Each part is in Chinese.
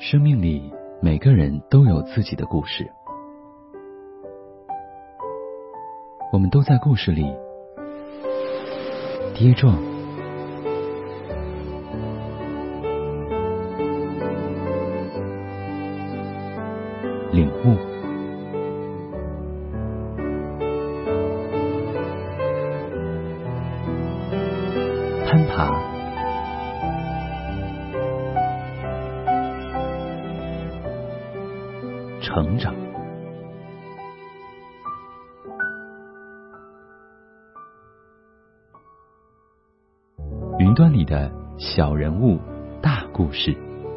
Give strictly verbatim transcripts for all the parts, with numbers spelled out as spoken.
生命里每个人都有自己的故事，我们都在故事里跌撞、领悟、攀爬、成长。云端里的小人物，大故事。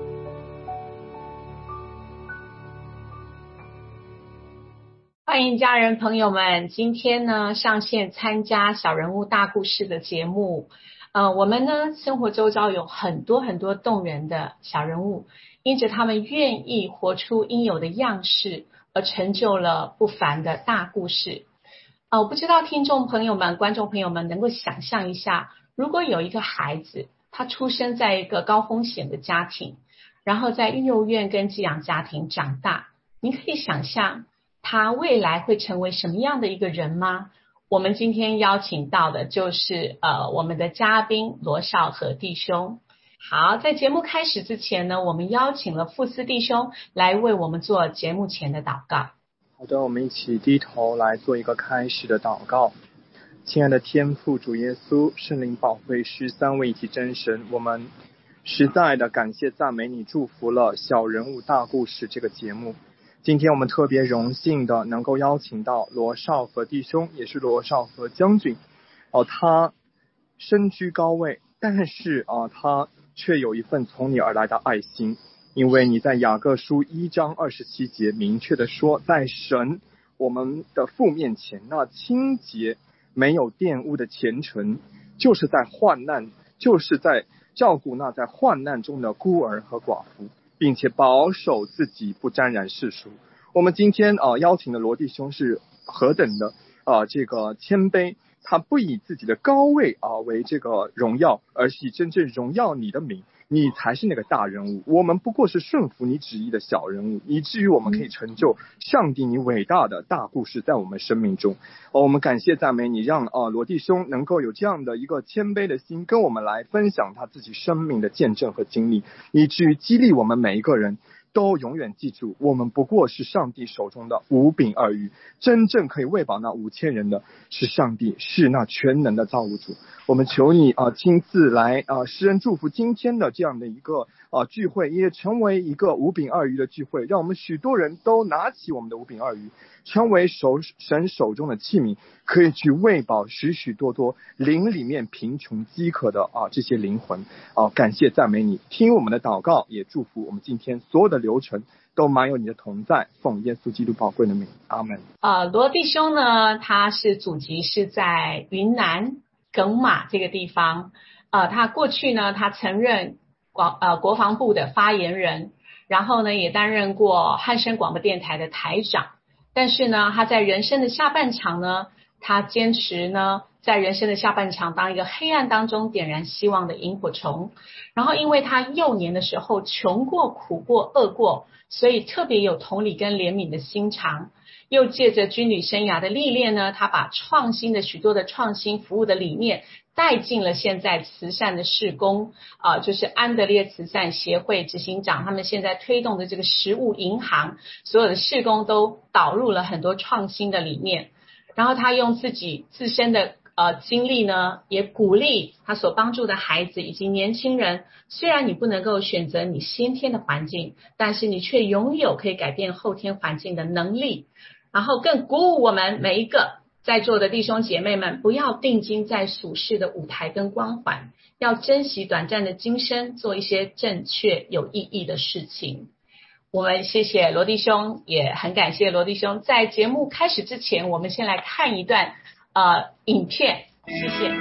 欢迎家人朋友们，今天呢上线参加小人物大故事的节目。呃，我们呢生活周遭有很多很多动人的小人物，因着他们愿意活出应有的样式，而成就了不凡的大故事。呃，我不知道听众朋友们、观众朋友们能够想象一下，如果有一个孩子，他出生在一个高风险的家庭，然后在育幼院跟寄养家庭长大，你可以想象他未来会成为什么样的一个人吗？我们今天邀请到的就是呃我们的嘉宾罗少和弟兄。好，在节目开始之前呢，我们邀请了富斯弟兄来为我们做节目前的祷告。 好的，我们一起低头来做一个开始的祷告。亲爱的天父主耶稣，圣灵保惠师三位一体真神，我们实在的感谢赞美你，祝福了小人物大故事这个节目。今天我们特别荣幸的能够邀请到罗少和弟兄，也是罗少和将军。哦，他身居高位，但是啊，他却有一份从你而来的爱心。因为你在雅各书一章二十七节明确的说，在神我们的父面前，那清洁没有玷污的虔诚，就是在患难，就是在照顾那在患难中的孤儿和寡妇，并且保守自己不沾染世俗。我们今天啊、呃、邀请的罗弟兄是何等的啊、呃、这个谦卑，他不以自己的高位啊、呃、为这个荣耀，而是以真正荣耀你的名。你才是那个大人物，我们不过是顺服你旨意的小人物，以至于我们可以成就上帝你伟大的大故事在我们生命中。哦，我们感谢赞美你，让啊罗弟兄能够有这样的一个谦卑的心，跟我们来分享他自己生命的见证和经历，以至于激励我们每一个人都永远记住，我们不过是上帝手中的五饼二鱼，真正可以喂饱那五千人的是上帝，是那全能的造物主。我们求你啊、呃，亲自来啊、呃，施恩祝福今天的这样的一个啊、呃、聚会，也成为一个五饼二鱼的聚会，让我们许多人都拿起我们的五饼二鱼，成为手神手中的器皿，可以去喂饱许许多多灵里面贫穷饥渴的啊这些灵魂啊！感谢赞美你，听我们的祷告，也祝福我们今天所有的流程都满有你的同在，奉耶稣基督宝贵的名，阿门。 呃，罗弟兄呢，他是祖籍是在云南耿马这个地方。呃，他过去呢，他曾任广呃国防部的发言人，然后呢，也担任过汉声广播电台的台长。但是呢，他在人生的下半场呢，他坚持呢，在人生的下半场当一个黑暗当中点燃希望的萤火虫。然后因为他幼年的时候穷过、苦过、饿过，所以特别有同理跟怜悯的心肠。又借着军旅生涯的历练呢，他把创新的许多的创新服务的理念带进了现在慈善的事工啊、呃，就是安德烈慈善协会执行长他们现在推动的这个食物银行，所有的事工都导入了很多创新的理念。然后他用自己自身的呃经历呢，也鼓励他所帮助的孩子以及年轻人，虽然你不能够选择你先天的环境，但是你却拥有可以改变后天环境的能力。然后更鼓舞我们每一个在座的弟兄姐妹们，不要定睛在俗世的舞台跟光环，要珍惜短暂的今生，做一些正确有意义的事情。我们谢谢罗弟兄，也很感谢罗弟兄。在节目开始之前，我们先来看一段呃影片，谢谢。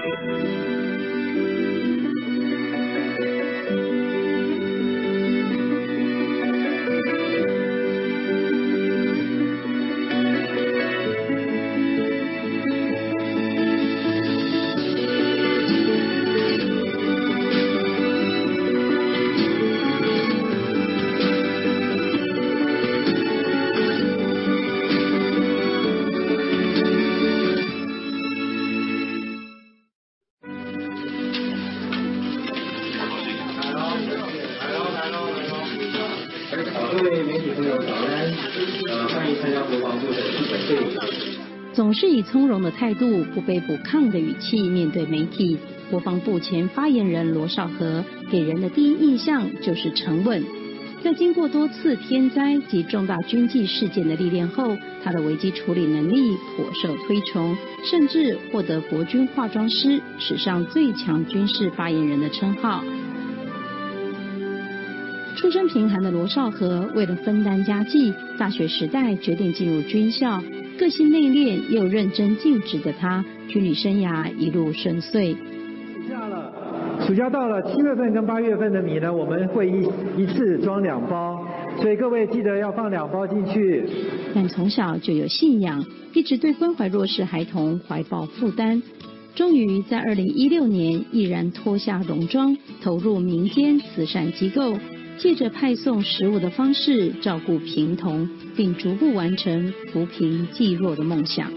总是以从容的态度、不卑不亢的语气面对媒体，国防部前发言人罗绍和给人的第一印象就是沉稳。在经过多次天灾及重大军纪事件的历练后，他的危机处理能力颇受推崇，甚至获得国军化妆师史上最强军事发言人的称号。出身贫寒的罗绍和为了分担家计，大学时代决定进入军校。个性内敛又认真尽职的他，军旅生涯一路顺遂。 暑假了，暑假到了，七月份跟八月份的米呢，我们会一一次装两包，所以各位记得要放两包进去。 但从小就有信仰，一直对关怀弱势孩童怀抱负担。终于在二零一六年毅然脱下戎装，投入民间慈善机构，借着派送食物的方式照顾贫童，并逐步完成扶贫济弱的梦想。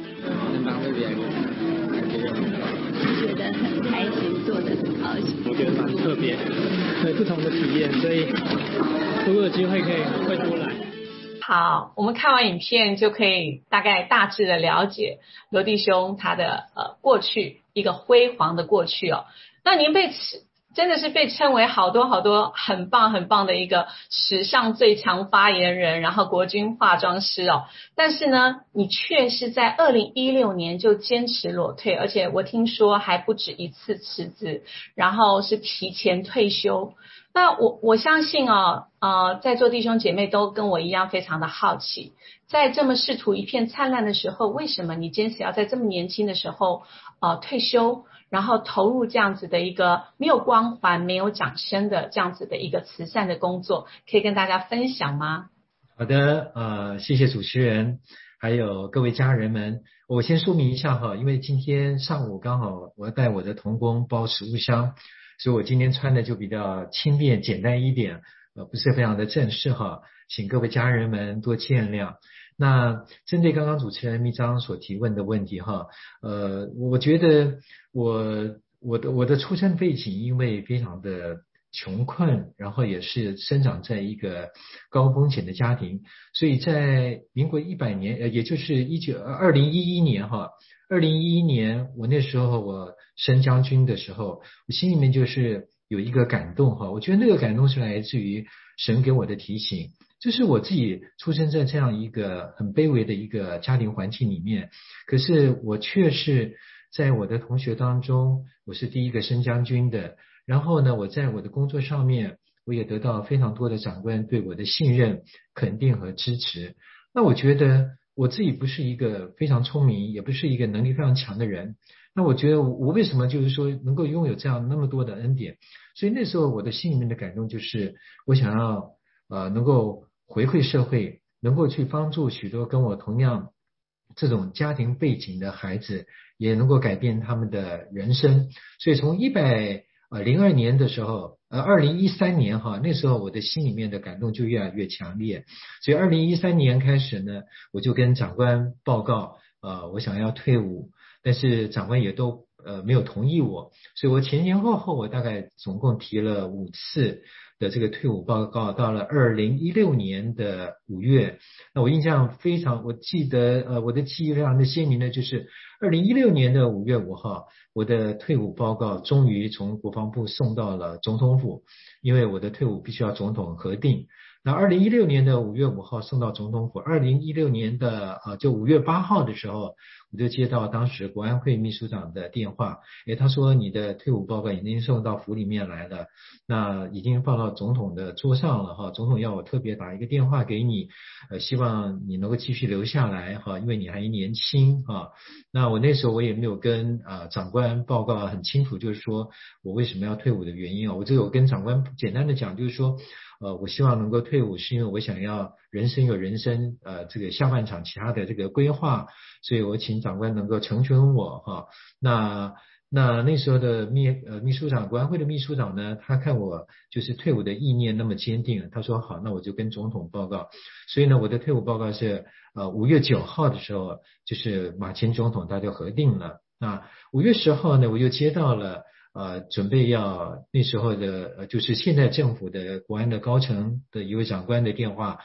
觉得很开心，做得很高兴。 我觉得蛮特别，对不同的体验，所以如果有机会可以会多来。 好，我们看完影片就可以大概大致的了解罗弟兄他的呃过去一个辉煌的过去哦。那您被真的是被称为好多好多很棒很棒的一个史上最强发言人，然后国军化妆师哦。但是呢，你却是在二零一六年就坚持裸退，而且我听说还不止一次辞职，然后是提前退休。那我我相信哦，呃，在座弟兄姐妹都跟我一样非常的好奇，在这么仕途一片灿烂的时候，为什么你坚持要在这么年轻的时候呃退休？然后投入这样子的一个没有光环、没有掌声的这样子的一个慈善的工作，可以跟大家分享吗？ 好的，呃，谢谢主持人，还有各位家人们。我先说明一下哈，因为今天上午刚好我要带我的同工包食物箱，所以我今天穿的就比较轻便简单一点，呃，不是非常的正式哈，请各位家人们多见谅。那针对刚刚主持人密章所提问的问题哈，呃，我觉得我我的我的出生背景因为非常的穷困，然后也是生长在一个高风险的家庭，所以在民国一百年，呃，也就是一九二零一一年哈，二零一一年我那时候我升将军的时候，我心里面就是有一个感动哈，我觉得那个感动是来自于神给我的提醒。就是我自己出生在这样一个很卑微的一个家庭环境里面，可是我却是在我的同学当中，我是第一个升将军的。然后呢，我在我的工作上面，我也得到非常多的长官对我的信任、肯定和支持。那我觉得我自己不是一个非常聪明，也不是一个能力非常强的人。那我觉得我为什么就是说能够拥有这样那么多的恩典？所以那时候我的心里面的感动就是，我想要呃能够回馈社会，能够去帮助许多跟我同样这种家庭背景的孩子，也能够改变他们的人生。所以从一百呃零二年的时候，呃二零一三年哈，那时候我的心里面的感动就越来越强烈。所以二零一三年开始呢，我就跟长官报告，呃我想要退伍，但是长官也都呃没有同意我，所以我前前后后我大概总共提了五次的这个退伍报告，到了二零一六年的五月，那我印象非常，我记得呃我的记忆非常的鲜明的就是二零一六年的五月五号，我的退伍报告终于从国防部送到了总统府，因为我的退伍必须要总统核定。那二零一六年的五月五号送到总统府，二零一六年的呃就五月八号的时候，我就接到当时国安会秘书长的电话，诶，他说你的退伍报告已经送到府里面来了，那已经放到总统的桌上了哈，总统要我特别打一个电话给你，呃，希望你能够继续留下来哈，因为你还年轻哈。那我那时候我也没有跟呃长官报告很清楚，就是说我为什么要退伍的原因啊，我只有跟长官简单的讲，就是说。呃，我希望能够退伍，是因为我想要人生有人生呃这个下半场其他的这个规划，所以我请长官能够成全我哈。那那那时候的秘呃秘书长，国安会的秘书长呢，他看我就是退伍的意念那么坚定，他说好，那我就跟总统报告。所以呢，我的退伍报告是呃五月九号的时候，就是马前总统他就核定了。那五月十号呢，我又接到了。呃，准备要那时候的呃，就是现在政府的国安的高层的一位长官的电话，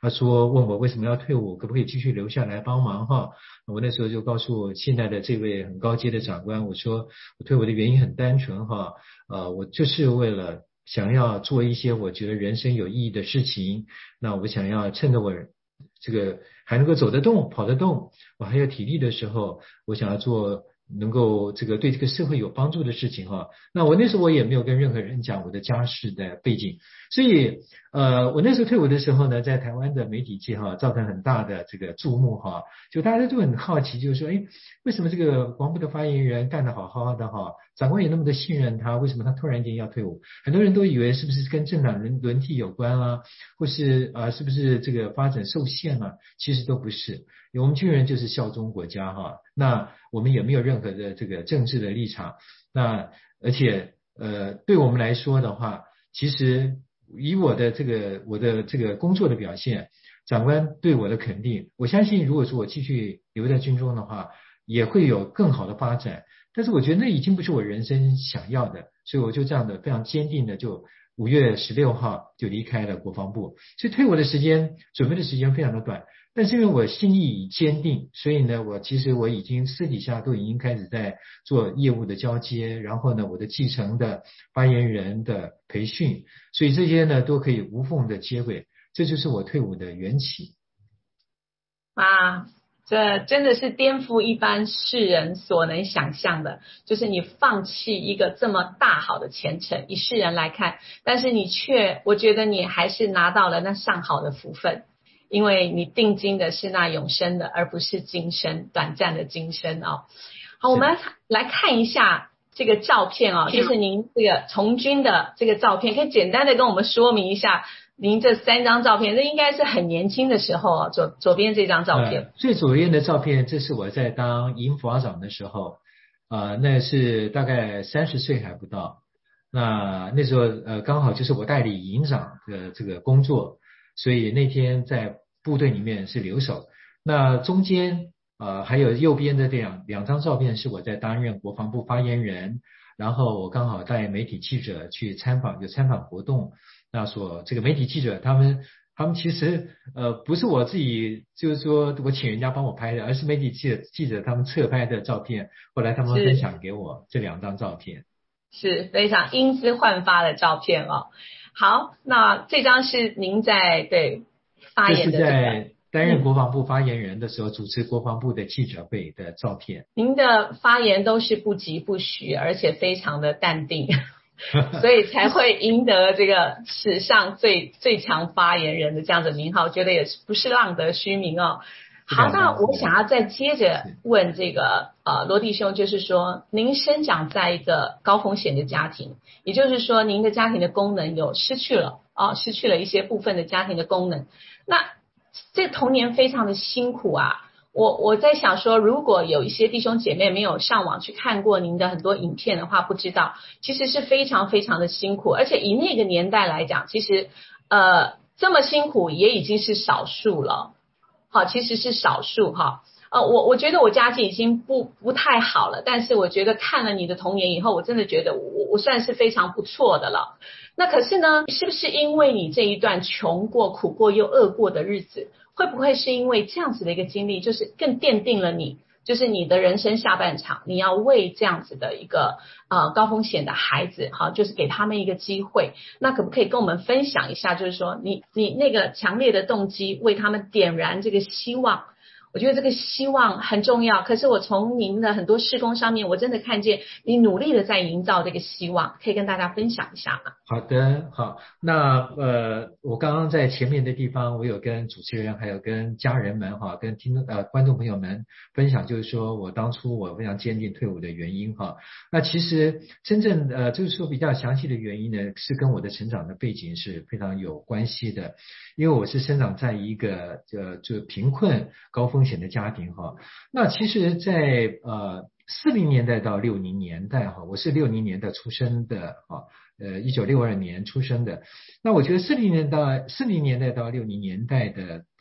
他说问我为什么要退伍，可不可以继续留下来帮忙哈？我那时候就告诉我现在的这位很高阶的长官，我说我退伍的原因很单纯哈，呃，我就是为了想要做一些我觉得人生有意义的事情，那我想要趁着我这个还能够走得动、跑得动，我还有体力的时候，我想要做能够这个对这个社会有帮助的事情哈。那我那时候我也没有跟任何人讲我的家世的背景，所以呃，我那时候退伍的时候呢，在台湾的媒体界哈，造成很大的这个注目哈，就大家都很好奇，就是说，哎，为什么这个国防部的发言人干得好好的哈，长官也那么的信任他，为什么他突然间要退伍？很多人都以为是不是跟政党轮轮替有关啦、啊，或是啊、呃、是不是这个发展受限啊？其实都不是，我们军人就是效忠国家哈，那我们也没有任何的这个政治的立场，那而且呃对我们来说的话，其实以我的这个我的这个工作的表现，长官对我的肯定，我相信如果说我继续留在军中的话，也会有更好的发展。但是我觉得那已经不是我人生想要的，所以我就这样的非常坚定的就五月十六号就离开了国防部。所以退伍的时间准备的时间非常的短，但是因为我心意已坚定，所以呢我其实我已经私底下都已经开始在做业务的交接，然后呢我的继承的发言人的培训，所以这些呢都可以无缝的接轨，这就是我退伍的缘起。 啊，这真的是颠覆一般世人所能想象的，就是你放弃一个这么大好的前程，以世人来看，但是你却，我觉得你还是拿到了那上好的福分，因为你定睛的是那永生的，而不是今生短暂的今生哦。好，我们来看一下这个照片哦，就是您这个从军的这个照片，可以简单的跟我们说明一下您这三张照片，这应该是很年轻的时候啊，左左边这张照片、 呃、最左边的照片，这是我在当营副长的时候啊、呃，那是大概三十岁还不到，那那时候呃刚好就是我代理营长的这个工作，所以那天在部队里面是留守。那中间呃还有右边的这两两张照片是我在担任国防部发言人，然后我刚好带媒体记者去参访，有参访活动。那所这个媒体记者他们他们其实呃不是我自己就是说我请人家帮我拍的，而是媒体记者记者他们侧拍的照片，后来他们分享给我这两张照片， 是非常英姿焕发的照片哦。好，那这张是您在对发言的、这个、 这是在担任国防部发言人的时候、嗯、主持国防部的记者会的照片。 您的发言都是不疾不徐，而且非常的淡定所以才会赢得这个史上最最强发言人的这样的名号，我觉得也是不是浪得虚名哦。好，那我想要再接着问这个呃罗弟兄，就是说您生长在一个高风险的家庭，也就是说您的家庭的功能有失去了啊、哦，失去了一些部分的家庭的功能，那这童年非常的辛苦啊。我我在想说，如果有一些弟兄姐妹没有上网去看过您的很多影片的话，不知道其实是非常非常的辛苦，而且以那个年代来讲，其实呃这么辛苦也已经是少数了。好，其实是少数哈。呃，我我觉得我家境已经不不太好了，但是我觉得看了你的童年以后，我真的觉得我我算是非常不错的了。那可是呢，是不是因为你这一段穷过、苦过又饿过的日子，会不会是因为这样子的一个经历，就是更奠定了你，就是你的人生下半场，你要为这样子的一个呃高风险的孩子，好，就是给他们一个机会。那可不可以跟我们分享一下，就是说你你那个强烈的动机，为他们点燃这个希望？我觉得这个希望很重要，可是我从您的很多事工上面，我真的看见你努力的在营造这个希望，可以跟大家分享一下吗？ 好的，好，那呃，我刚刚在前面的地方，我有跟主持人还有跟家人们哈，跟听众呃观众朋友们分享，就是说我当初我非常坚定退伍的原因哈。那其实真正呃就是说比较详细的原因呢，是跟我的成长的背景是非常有关系的，因为我是生长在一个呃就贫困高风险的家庭哈。那其实在呃四零年代到六零年代哈，我是六零年代出生的哈。呃，一九六二年出生的。那我觉得四零年到四零年代到六零年代的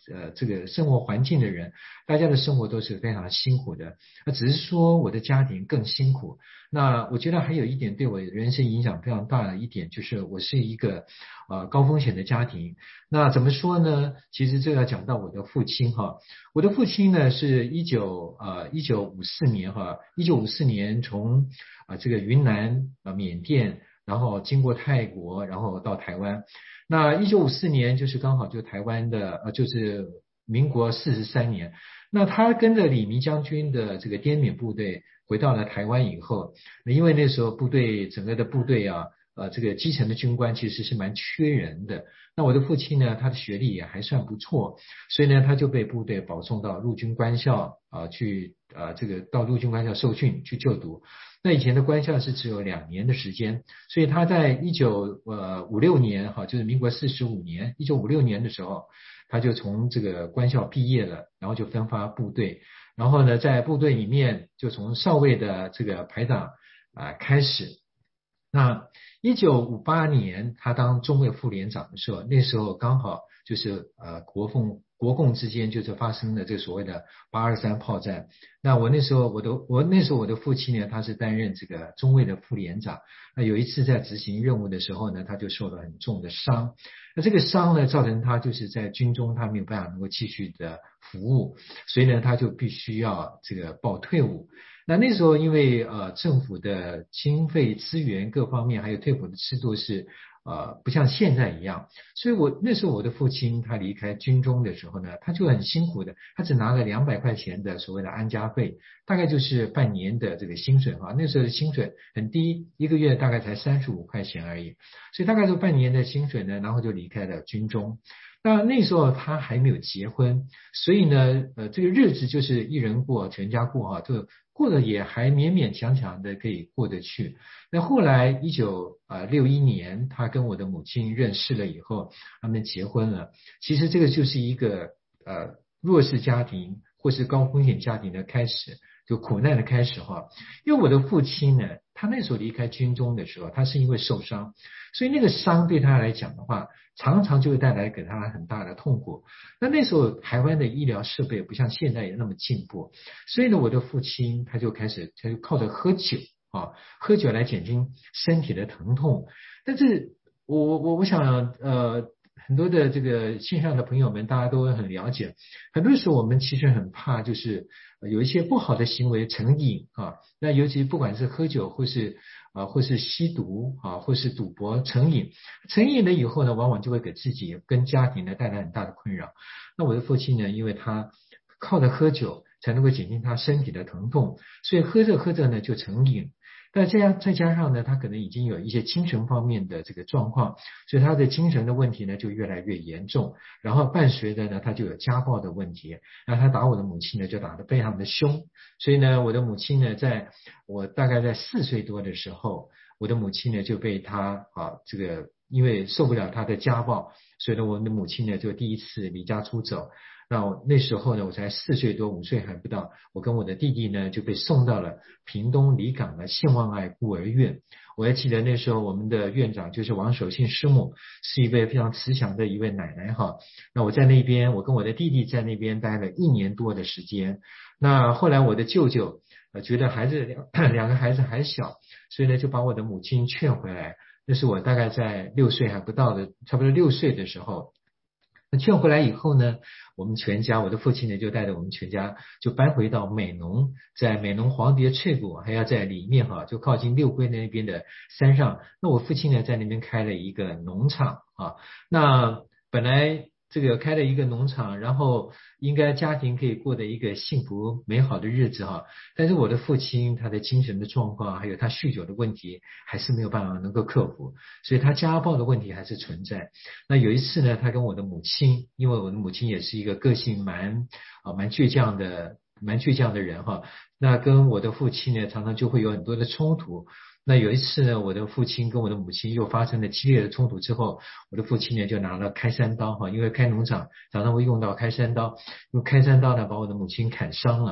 呃这个生活环境的人，大家的生活都是非常辛苦的。那只是说我的家庭更辛苦。那我觉得还有一点对我人生影响非常大的一点，就是我是一个呃高风险的家庭。那怎么说呢？其实这要讲到我的父亲哈。我的父亲呢是一九呃一九五四年哈，一九五四年从啊、呃、这个云南啊、呃、缅甸，然后经过泰国，然后到台湾。那一九五四年就是刚好就台湾的呃就是民国四十三年。那他跟着李弥将军的这个滇缅部队回到了台湾以后，因为那时候部队整个的部队啊，呃，这个基层的军官其实是蛮缺人的。那我的父亲呢，他的学历也还算不错，所以呢，他就被部队保送到陆军官校啊、呃，去啊、呃，这个到陆军官校受训去就读。那以前的官校是只有两年的时间，所以他在一九呃五六年哈，就是民国四十五年，一九五六年的时候，他就从这个官校毕业了，然后就分发部队，然后呢，在部队里面就从少尉的这个排长啊、呃、开始。那一九五八年他当中尉副连长的时候，那时候刚好就是呃国共国共之间就是发生了这所谓的八二三炮战。那我那时候我的我那时候我的父亲呢，他是担任这个中尉的副连长。那有一次在执行任务的时候呢，他就受了很重的伤。那这个伤呢，造成他就是在军中他没有办法能够继续的服务，所以呢，他就必须要这个报退伍。那那时候因为呃政府的经费资源各方面还有退伍的制度是呃不像现在一样，所以我那时候我的父亲他离开军中的时候呢，他就很辛苦的，他只拿了两百块钱的所谓的安家费，大概就是半年的这个薪水哈。那时候的薪水很低，一个月大概才三十五块钱而已，所以大概就半年的薪水呢，然后就离开了军中。那那时候他还没有结婚，所以呢，呃，这个日子就是一人过全家过哈，就过得也还勉勉强强的可以过得去。那后来一九呃六一年，他跟我的母亲认识了以后，他们结婚了。其实这个就是一个呃弱势家庭或是高风险家庭的开始，就苦难的开始哈。因为我的父亲呢，他那时候离开军中的时候，他是因为受伤，所以那个伤对他来讲的话，常常就会带来给他很大的痛苦。那那时候台湾的医疗设备不像现在也那么进步，所以呢，我的父亲他就开始他就靠着喝酒啊，喝酒来减轻身体的疼痛。但是我我我想呃。很多的这个线上的朋友们，大家都很了解。很多时候我们其实很怕，就是有一些不好的行为成瘾啊。那尤其不管是喝酒，或是啊，或是吸毒啊，或是赌博成瘾，成瘾了以后呢，往往就会给自己跟家庭呢带来很大的困扰。那我的父亲呢，因为他靠着喝酒才能够减轻他身体的疼痛，所以喝着喝着呢就成瘾。但这样再加上呢，他可能已经有一些精神方面的这个状况，所以他的精神的问题呢就越来越严重，然后伴随着呢他就有家暴的问题，那他打我的母亲呢就打得非常的凶，所以呢我的母亲呢在我大概在四岁多的时候，我的母亲呢就被他啊这个因为受不了他的家暴，所以呢我的母亲呢就第一次离家出走。那那时候呢，我才四岁多，五岁还不到。我跟我的弟弟呢就被送到了屏东离港的献望爱孤儿院。我还记得那时候我们的院长就是王守信师母，是一位非常慈祥的一位奶奶哈。那我在那边，我跟我的弟弟在那边待了一年多的时间。那后来我的舅舅呃觉得孩子两两个孩子还小，所以呢就把我的母亲劝回来。那是我大概在六岁还不到的，差不多六岁的时候。劝回来以后呢，我们全家，我的父亲呢就带着我们全家就搬回到美浓，在美浓黄蝶翠谷，还要在里面哈，就靠近六龟那边的山上。那我父亲呢在那边开了一个农场啊，那本来这个开了一个农场，然后应该家庭可以过得一个幸福美好的日子哈。但是我的父亲他的精神的状况，还有他酗酒的问题，还是没有办法能够克服，所以他家暴的问题还是存在。那有一次呢，他跟我的母亲，因为我的母亲也是一个个性蛮啊蛮倔强的蛮倔强的人哈，那跟我的父亲呢常常就会有很多的冲突。那有一次呢，我的父亲跟我的母亲又发生了激烈的冲突之后，我的父亲呢就拿了开山刀哈，因为开农场常常会用到开山刀，用开山刀呢把我的母亲砍伤了。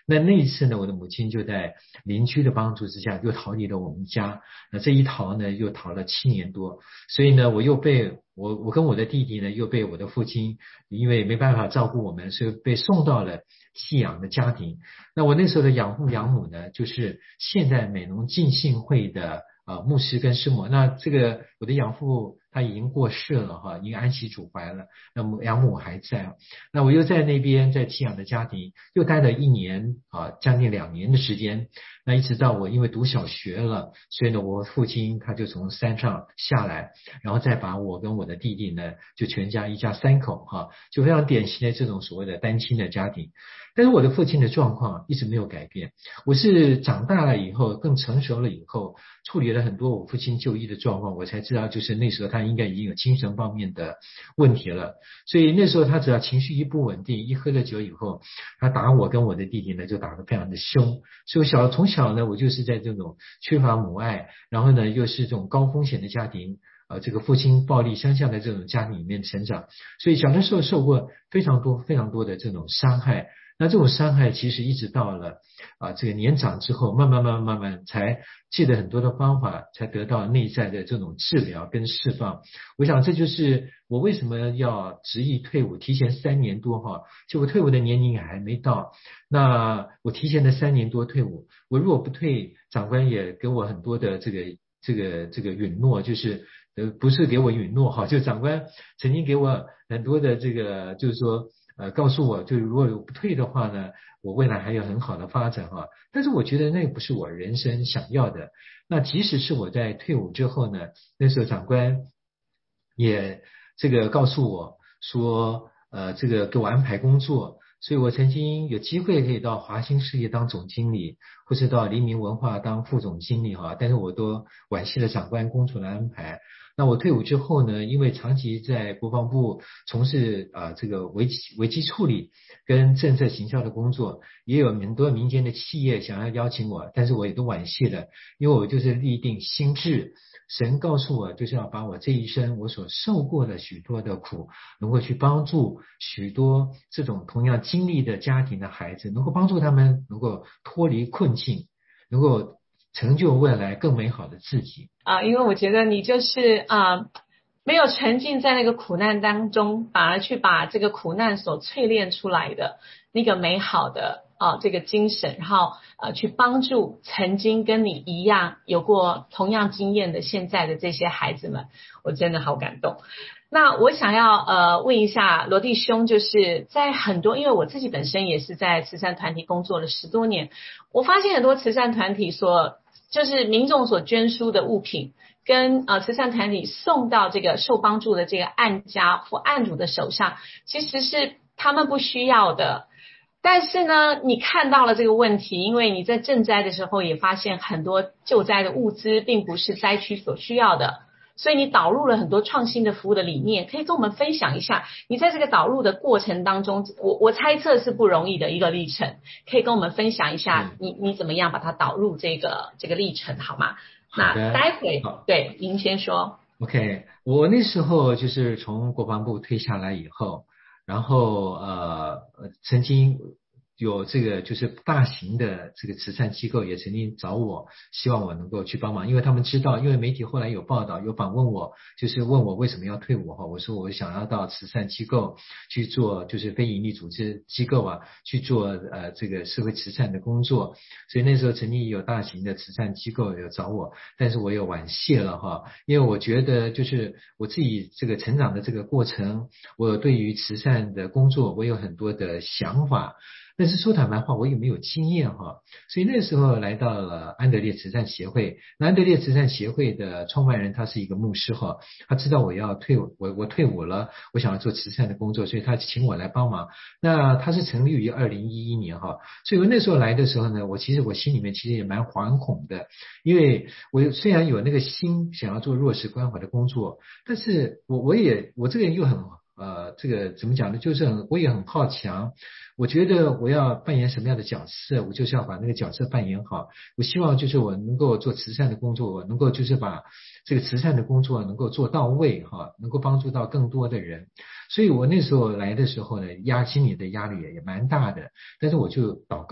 那那一次呢，我的母亲就在邻居的帮助之下又逃离了我们家，那这一逃呢又逃了七年多，所以呢我又被我我跟我的弟弟呢又被我的父亲因为没办法照顾我们，所以被送到了寄养的家庭。那我那时候的养父养母呢，就是现在美浓浸信会的呃牧师跟师母。那这个我的养父他已经过世了哈，已经安息主怀了，那么养母还在。那我又在那边在寄养的家庭又待了一年啊，将近两年的时间。那一直到我因为读小学了，所以呢我父亲他就从山上下来，然后再把我跟我的弟弟呢就全家一家三口哈，就非常典型的这种所谓的单亲的家庭。但是我的父亲的状况一直没有改变，我是长大了以后更成熟了以后处理了很多我父亲就医的状况，我才知道就是那时候他应该已经有精神方面的问题了。所以那时候他只要情绪一不稳定，一喝了酒以后，他打我跟我的弟弟呢就打得非常的凶。所以我小从小呢我就是在这种缺乏母爱，然后呢又是这种高风险的家庭，呃，这个父亲暴力相向的这种家庭里面成长，所以小的时候受过非常多非常多的这种伤害。那这种伤害其实一直到了啊、呃、这个年长之后，慢慢慢慢慢慢才记得很多的方法，才得到内在的这种治疗跟释放。我想这就是我为什么要执意退伍，提前三年多哈，就我退伍的年龄还没到，那我提前的三年多退伍，我如果不退，长官也给我很多的这个这个这个允诺，就是呃不是给我允诺哈，就长官曾经给我很多的这个就是说。呃，告诉我，就如果不退的话呢，我未来还有很好的发展哈。但是我觉得那不是我人生想要的。那即使是我在退伍之后呢，那时候长官也这个告诉我说，呃，这个给我安排工作，所以我曾经有机会可以到华兴事业当总经理，或是到黎明文化当副总经理哈，但是我都惋惜了长官工作的安排。那我退伍之后呢，因为长期在国防部从事啊、呃、这个危机危机处理跟政策行销的工作，也有很多民间的企业想要邀请我，但是我也都惋惜了，因为我就是立定心志，神告诉我就是要把我这一生我所受过的许多的苦，能够去帮助许多这种同样经历的家庭的孩子，能够帮助他们能够脱离困境，能够成就未来更美好的自己啊、呃，因为我觉得你就是啊、呃，没有沉浸在那个苦难当中，反而去把这个苦难所淬炼出来的那个美好的啊、呃、这个精神，然后呃去帮助曾经跟你一样有过同样经验的现在的这些孩子们，我真的好感动。那我想要呃问一下罗弟兄，就是在很多，因为我自己本身也是在慈善团体工作了十多年，我发现很多慈善团体所就是民众所捐书的物品，跟呃慈善团体送到这个受帮助的这个案家或案主的手上，其实是他们不需要的。但是呢，你看到了这个问题，因为你在赈灾的时候也发现很多救灾的物资并不是灾区所需要的，所以你导入了很多创新的服务的理念，可以跟我们分享一下你在这个导入的过程当中，我我猜测是不容易的一个历程，可以跟我们分享一下你你怎么样把它导入这个这个历程好吗？那待会对您先说。 OK， 我那时候就是从国防部退下来以后，然后呃曾经有这个就是大型的这个慈善机构也曾经找我，希望我能够去帮忙，因为他们知道，因为媒体后来有报道有访问我，就是问我为什么要退伍哈，我说我想要到慈善机构去做，就是非营利组织机构啊去做呃这个社会慈善的工作，所以那时候曾经有大型的慈善机构有找我，但是我有惋惜了哈，因为我觉得就是我自己这个成长的这个过程，我对于慈善的工作我有很多的想法。但是说坦白话，我也没有经验哈，所以那时候来到了安德烈慈善协会。那安德烈慈善协会的创办人他是一个牧师哈，他知道我要退伍，我我退伍了，我想要做慈善的工作，所以他请我来帮忙。那他是成立于二零一一年哈，所以我那时候来的时候呢，我其实我心里面其实也蛮惶恐的，因为我虽然有那个心想要做弱势关怀的工作，但是我我也我这个人又很呃，这个怎么讲呢？就是很，我也很好强。我觉得我要扮演什么样的角色，我就是要把那个角色扮演好。我希望就是我能够做慈善的工作，我能够就是把这个慈善的工作能够做到位哈，能够帮助到更多的人。所以我那时候来的时候呢，压心里的压力也也蛮大的。但是我就祷告，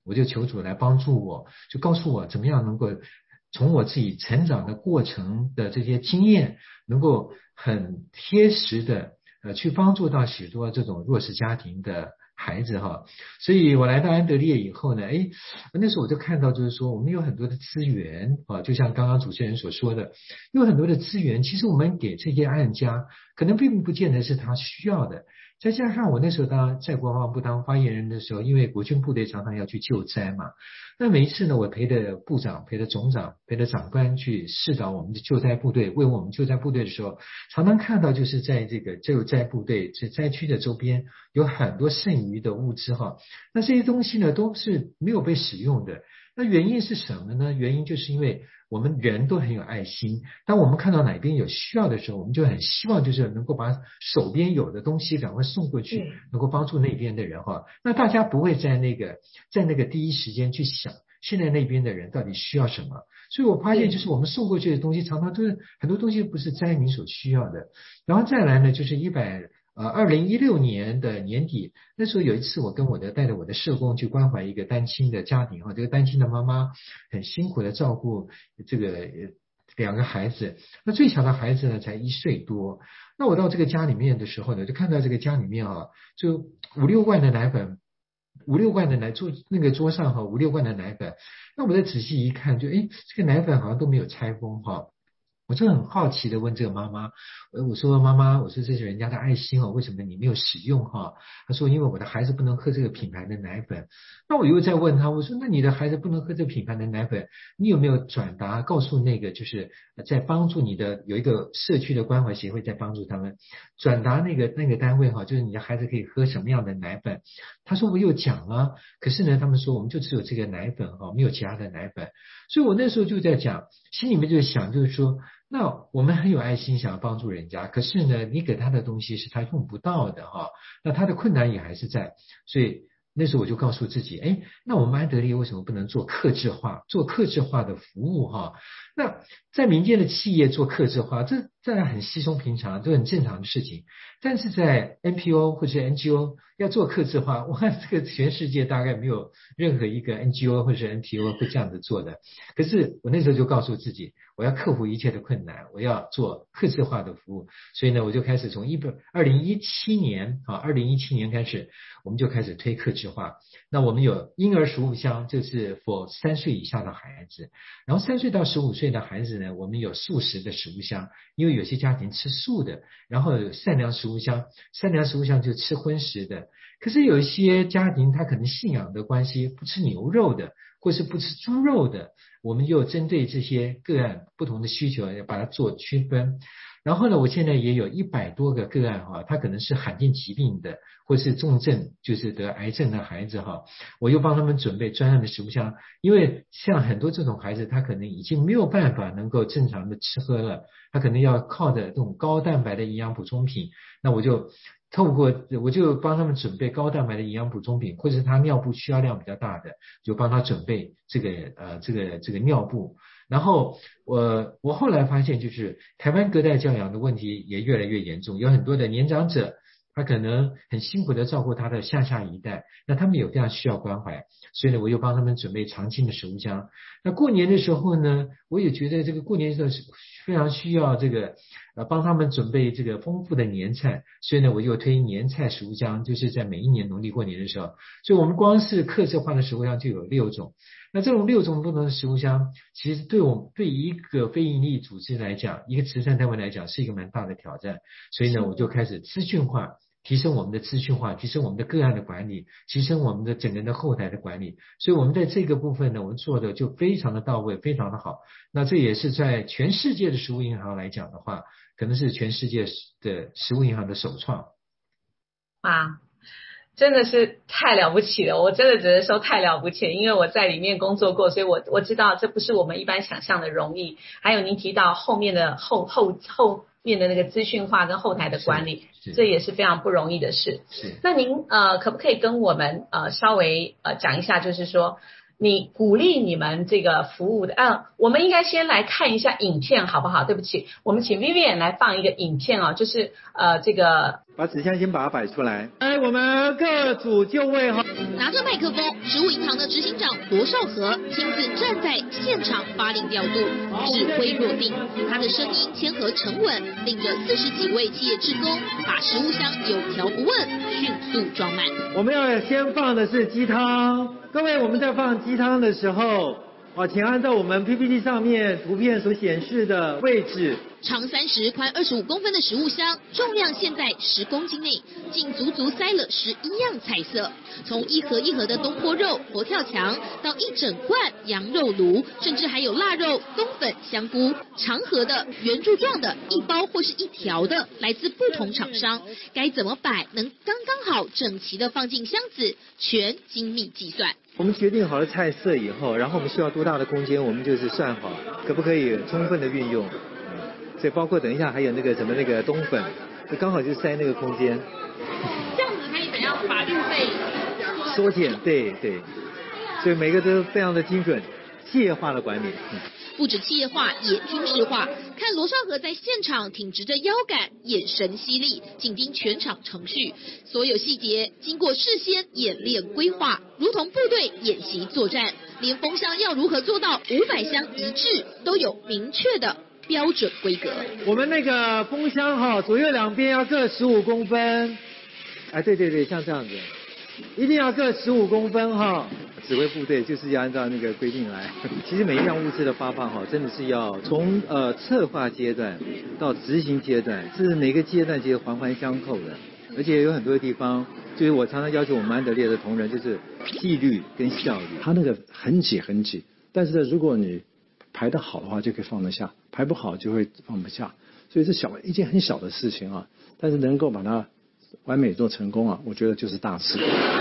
我就求主来帮助我，就告诉我怎么样能够从我自己成长的过程的这些经验，能够很贴实的呃去帮助到许多这种弱势家庭的孩子哈。所以我来到安德烈以后呢，哎，那时候我就看到就是说我们有很多的资源啊，就像刚刚主持人所说的，有很多的资源，其实我们给这些案家可能并不见得是他需要的。再加上我那时候当在国防部当发言人的时候，因为国军部队常常要去救灾嘛，那每一次呢，我陪着部长、陪着总长、陪着长官去视导我们的救灾部队，为我们救灾部队的时候，常常看到就是在这个救灾部队这灾区的周边有很多剩余的物资哈，那这些东西呢都是没有被使用的。那原因是什么呢？原因就是因为我们人都很有爱心，当我们看到哪边有需要的时候，我们就很希望就是能够把手边有的东西赶快送过去，能够帮助那边的人哈。那大家不会在那个在那个第一时间去想现在那边的人到底需要什么，所以我发现就是我们送过去的东西常常都是很多东西不是灾民所需要的。然后再来呢，就是一百呃，二零一六年的年底，那时候有一次，我跟我的带着我的社工去关怀一个单亲的家庭哈，这个单亲的妈妈很辛苦的照顾这个两个孩子，那最小的孩子呢才一岁多。那我到这个家里面的时候呢，就看到这个家里面啊，就五六罐的奶粉，五六罐的奶桌那个桌上哈，五六罐的奶粉。那我再仔细一看，就诶，这个奶粉好像都没有拆封哈。我就很好奇的问这个妈妈，我说妈妈，我说这是人家的爱心哦，为什么你没有使用哈？她说因为我的孩子不能喝这个品牌的奶粉。那我又再问她，我说那你的孩子不能喝这个品牌的奶粉，你有没有转达告诉那个就是在帮助你的有一个社区的关怀协会在帮助他们转达那个那个单位哈，就是你的孩子可以喝什么样的奶粉？她说我有讲啊，可是呢他们说我们就只有这个奶粉哈，没有其他的奶粉。所以我那时候就在讲，心里面就想就是说，那我们很有爱心想要帮助人家，可是呢你给他的东西是他用不到的哈，那他的困难也还是在。所以那时候我就告诉自己，哎，那我们安德烈为什么不能做客制化，做客制化的服务哈？那在民间的企业做客制化，这当然很稀松平常，都很正常的事情。但是在 N P O 或者 N G O 要做客制化，我看这个全世界大概没有任何一个 N G O 或者 N P O 会这样子做的。可是我那时候就告诉自己，我要克服一切的困难，我要做客制化的服务。所以呢，我就开始从二零一七年啊，二零一七年开始，我们就开始推客制化。那我们有婴儿食物箱，这是 for 三岁以下的孩子，然后三岁到十五岁的孩子呢，我们有素食的食物箱，因为有些家庭吃素的，然后有善良食物箱，善良食物箱就吃荤食的。可是有一些家庭他可能信仰的关系不吃牛肉的，或是不吃猪肉的，我们就针对这些个案不同的需求要把它做区分。然后呢，我现在也有一百多个个案哈，他可能是罕见疾病的，或是重症，就是得癌症的孩子哈，我又帮他们准备专案的食物箱，因为像很多这种孩子，他可能已经没有办法能够正常的吃喝了，他可能要靠着这种高蛋白的营养补充品，那我就透过我就帮他们准备高蛋白的营养补充品，或者是他尿布需要量比较大的，就帮他准备这个呃这个这个尿布。然后我我后来发现，就是台湾隔代教养的问题也越来越严重，有很多的年长者他可能很辛苦的照顾他的下下一代，那他们有非常需要关怀，所以呢我又帮他们准备常青的食物箱。那过年的时候呢，我也觉得这个过年的时候是非常需要这个呃帮他们准备这个丰富的年菜，所以呢我又推年菜食物箱，就是在每一年农历过年的时候，所以我们光是客制化的食物箱就有六种。那这种六种不同的食物箱，其实对我们对一个非营利组织来讲，一个慈善单位来讲，是一个蛮大的挑战。所以呢，我就开始资讯化，提升我们的资讯化，提升我们的个案的管理，提升我们的整个的后台的管理。所以我们在这个部分呢，我们做的就非常的到位，非常的好。那这也是在全世界的食物银行来讲的话，可能是全世界的食物银行的首创。 啊。真的是太了不起了，我真的只能说太了不起了，因为我在里面工作过，所以我我知道这不是我们一般想象的容易。还有您提到后面的后后后面的那个资讯化跟后台的管理，这也是非常不容易的事。 是。 那您呃可不可以跟我们呃稍微呃讲一下，就是说你鼓励你们这个服务的，呃，我们应该先来看一下影片好不好？对不起，我们请 Vivian 来放一个影片哦，就是呃这个把纸箱先把它摆出来。哎，我们各组就位哈。 拿着麦克风，食物银行的执行长罗少和亲自站在现场发令调度，指挥若定。他的声音谦和沉稳，领着四十几位企业志工，把食物箱有条不紊，迅速装满。 我们要先放的是鸡汤，各位，我们在放鸡汤的时候。哦，请按照我们 P P T 上面图片所显示的位置。 长三十、宽二十五公分的食物箱，重量现在十公斤内，竟足足塞了十一样菜色。从一盒一盒的东坡肉、佛跳墙，到一整罐羊肉炉，甚至还有腊肉、冬粉、香菇，长盒的、圆柱状的，一包或是一条的，来自不同厂商。该怎么摆能刚刚好整齐的放进箱子，全精密计算。 我们决定好了菜色以后，然后我们需要多大的空间，我们就是算好可不可以充分的运用。所以包括等一下还有那个什么那个冬粉，刚好就塞那个空间。 这样子可以怎样把运费缩减？对对，所以每个都非常的精准，企业化的管理。嗯不止企业化，也军事化。看罗少和在现场挺直着腰杆，眼神犀利，紧盯全场程序，所有细节经过事先演练规划，如同部队演习作战。连封箱要如何做到五百箱一致，都有明确的标准规格。 我们那个封箱哈，左右两边要各十五公分。哎，对对对，像这样子，一定要各十五公分哈。指挥部队就是要按照那个规定来。其实每一样物资的发放哈，真的是要从呃策划阶段到执行阶段，是每个阶段其实环环相扣的。而且有很多地方，就是我常常要求我们安德烈的同仁，就是纪律跟效率。 他那个很挤很挤，但是呢，如果你排得好的话，就可以放得下；排不好就会放不下。所以这小一件很小的事情啊，但是能够把它完美做成功啊，我觉得就是大事。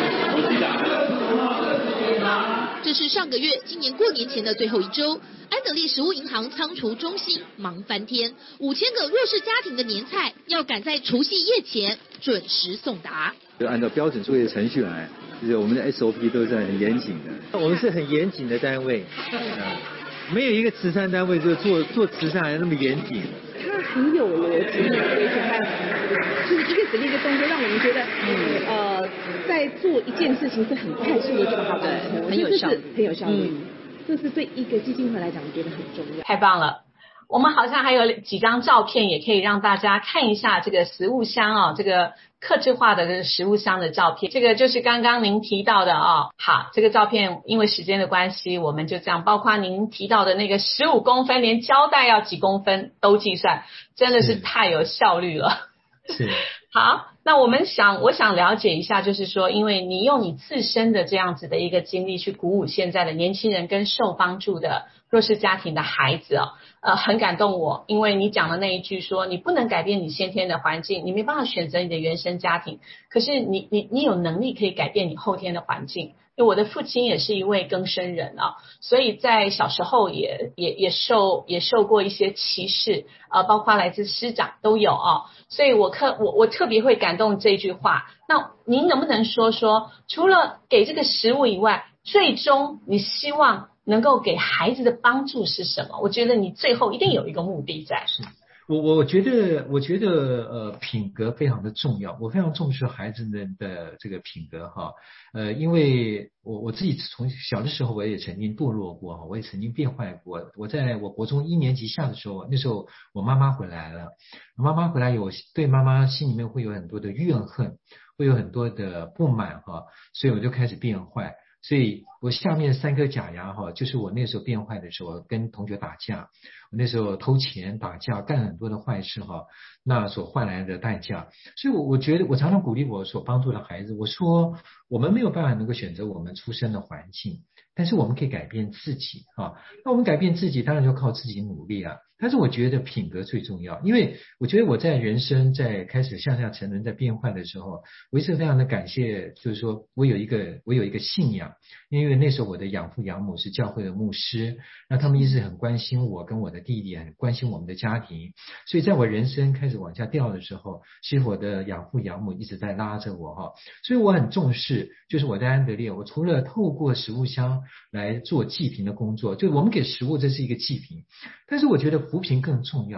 这是上个月今年过年前的最后一周，安德烈食物银行仓储中心忙翻天，五千个弱势家庭的年菜要赶在除夕夜前准时送达。 就按照标准作业程序来，就是我们的 S O P 都是很严谨的。我们是很严谨的单位，嗯，没有一个慈善单位就做做慈善还那么严谨。 它很有逻辑，而且还就是一个指令一个动作，让我们觉得，嗯呃，在做一件事情是很快速的就把它完成，很有效率，很有效率。嗯，这是对一个基金会来讲，我觉得很重要。 太棒了！我们好像还有几张照片，也可以让大家看一下这个食物箱哦，这个客制化的这个食物箱的照片。这个就是刚刚您提到的哦。好，这个照片因为时间的关系，我们就这样，包括您提到的那个十五公分，连胶带要几公分都计算，真的是太有效率了。 是。 好，那我们想，我想了解一下，就是说，因为你用你自身的这样子的一个经历去鼓舞现在的年轻人跟受帮助的弱势家庭的孩子哦，呃，很感动我，因为你讲的那一句说，你不能改变你先天的环境，你没办法选择你的原生家庭，可是你你你有能力可以改变你后天的环境。因为我的父亲也是一位更生人啊，所以在小时候也也也受也受过一些歧视，呃，包括来自师长都有啊，所以我特我我特别会感动这句话。那您能不能说说，除了给这个食物以外，最终你希望能够给孩子的帮助是什么？我觉得你最后一定有一个目的在。 是。我我觉得我觉得呃品格非常的重要，我非常重视孩子们的这个品格哈，呃因为我我自己从小的时候我也曾经堕落过，我也曾经变坏过。我在我国中一年级下的时候，那时候我妈妈回来了，妈妈回来有对妈妈心里面会有很多的怨恨，会有很多的不满哈，所以我就开始变坏。所以我下面三颗假牙哈，就是我那时候变坏的时候，跟同学打架，我那时候偷钱打架，干很多的坏事哈，那所换来的代价。所以我我觉得我常常鼓励我所帮助的孩子，我说我们没有办法能够选择我们出生的环境，但是我们可以改变自己啊。那我们改变自己，当然就靠自己努力啊。但是我觉得品格最重要，因为我觉得我在人生在开始向下沉沦在变坏的时候，我一直非常的感谢，就是说我有一个我有一个信仰，因为那时候我的养父养母是教会的牧师，那他们一直很关心我跟我的弟弟，很关心我们的家庭，所以在我人生开始往下掉的时候，其实我的养父养母一直在拉着我哈，所以我很重视，就是我在安德烈，我除了透过食物箱来做济贫的工作，就我们给食物这是一个济贫，但是我觉得扶贫更重要。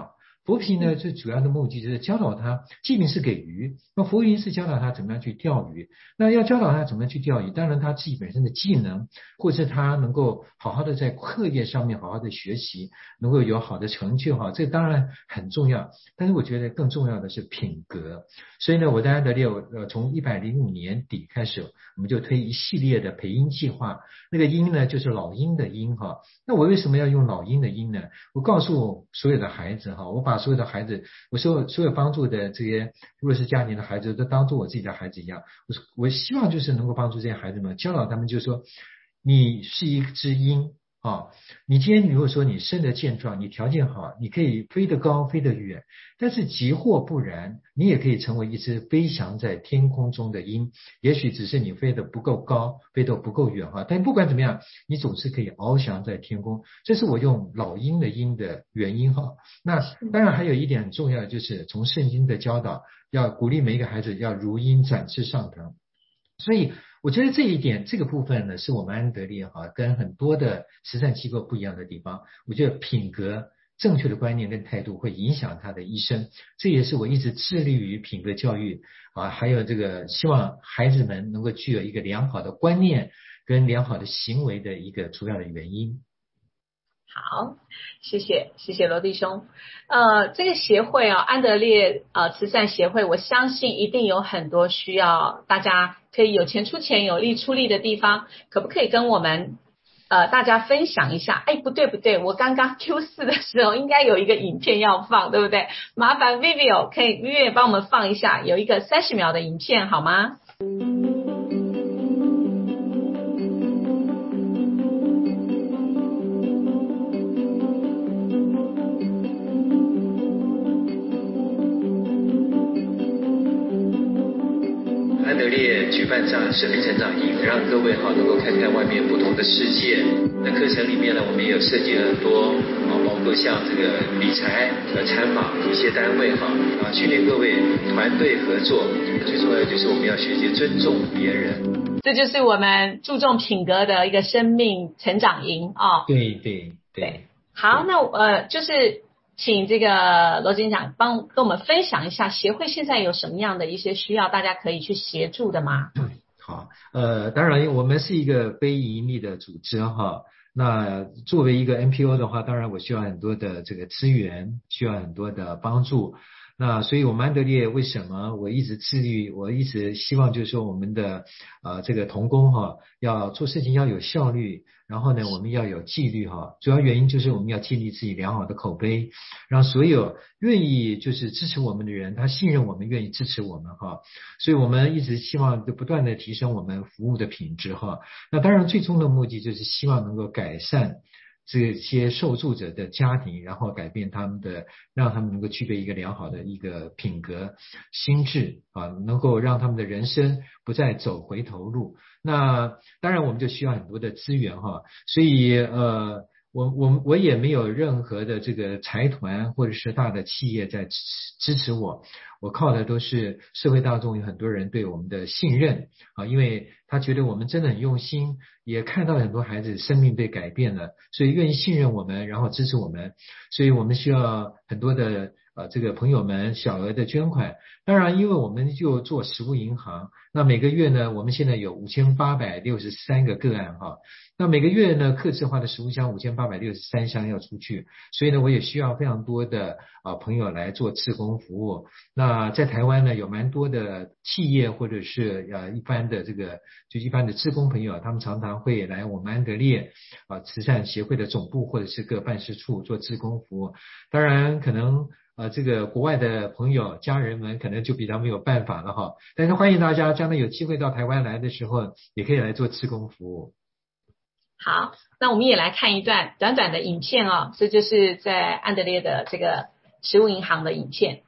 佛皮呢，最主要的目的就是教导他，祭品是给鱼，那佛云是教导他怎么样去钓鱼。那要教导他怎么样去钓鱼，当然他自己本身的技能，或者他能够好好的在课业上面好好的学习，能够有好的成就哈，这当然很重要。但是我觉得更重要的是品格。所以呢，我在安德烈，呃，从一百零五年底开始，我们就推一系列的培婴计划。那个婴呢，就是老鹰的鹰哈。那我为什么要用老鹰的鹰呢？我告诉所有的孩子哈，我把所有的孩子，我所有所有帮助的这些弱势家庭的孩子，都当做我自己的孩子一样。我我希望就是能够帮助这些孩子们，教导他们，就是说，你是一只鹰啊，你今天如果说你身得健壮，你条件好，你可以飞得高，飞得远。但是即或不然，你也可以成为一只飞翔在天空中的鹰。也许只是你飞得不够高，飞得不够远哈，但不管怎么样，你总是可以翱翔在天空。这是我用老鹰的鹰的原因哈。那当然还有一点很重要的，就是从圣经的教导，要鼓励每一个孩子要如鹰展翅上腾。所以我觉得这一点，这个部分呢，是我们安德烈哈跟很多的慈善机构不一样的地方。我觉得品格、正确的观念跟态度会影响他的一生，这也是我一直致力于品格教育啊，还有这个希望孩子们能够具有一个良好的观念跟良好的行为的一个主要的原因。 好，谢谢谢谢罗弟兄。呃，这个协会啊，安德烈呃慈善协会，我相信一定有很多需要大家可以有钱出钱，有力出力的地方，可不可以跟我们呃大家分享一下？哎，不对不对，我刚刚 Q 四 的时候应该有一个影片要放，对不对？麻烦 Vivio 可以 Vivio 帮我们放一下，有一个三十秒的影片好吗？ 安德烈举办这样生命成长营，让各位哈能够看看外面不同的世界。那课程里面呢，我们也有设计了很多啊，包括像这个理财和参访一些单位哈啊，训练各位团队合作。最重要的就是我们要学习尊重别人。 这就是我们注重品格的一个生命成长营啊。 对对对。 好，那呃就是。请这个罗警长帮跟我们分享一下协会现在有什么样的一些需要，大家可以去协助的吗？ 好，呃，当然我们是一个非盈利的组织哈。那作为一个 N P O 的话，当然我需要很多的这个资源，需要很多的帮助。那所以我们安德烈为什么我一直致力，我一直希望就是说我们的呃这个同工哈，要做事情要有效率，然后呢我们要有纪律哈。主要原因就是我们要建立自己良好的口碑，让所有愿意就是支持我们的人，他信任我们，愿意支持我们哈。所以我们一直希望不断的提升我们服务的品质哈。那当然最终的目的就是希望能够改善这些受助者的家庭，然后改变他们的，让他们能够具备一个良好的一个品格心智啊，能够让他们的人生不再走回头路。那当然我们就需要很多的资源哈，所以呃我我我也没有任何的这个财团或者是大的企业在支支持我，我靠的都是社会大众，有很多人对我们的信任啊，因为他觉得我们真的很用心，也看到很多孩子生命被改变了，所以愿意信任我们，然后支持我们，所以我们需要很多的呃这个朋友们小额的捐款。当然因为我们就做食物银行，那每个月呢我们现在有五千八百六十三个个案哈，那每个月呢客制化的食物箱五千八百六十三箱要出去，所以呢我也需要非常多的啊、呃、朋友来做志工服务。那在台湾呢有蛮多的企业或者是呃一般的这个就一般的志工朋友，他们常常会来我们安德烈啊、呃、慈善协会的总部或者是各办事处做志工服务。当然可能呃，这个国外的朋友、家人们可能就比他们有办法了哈。但是欢迎大家将来有机会到台湾来的时候，也可以来做志工服务。 好，那我们也来看一段短短的影片哦，这就是在安德烈的这个食物银行的影片。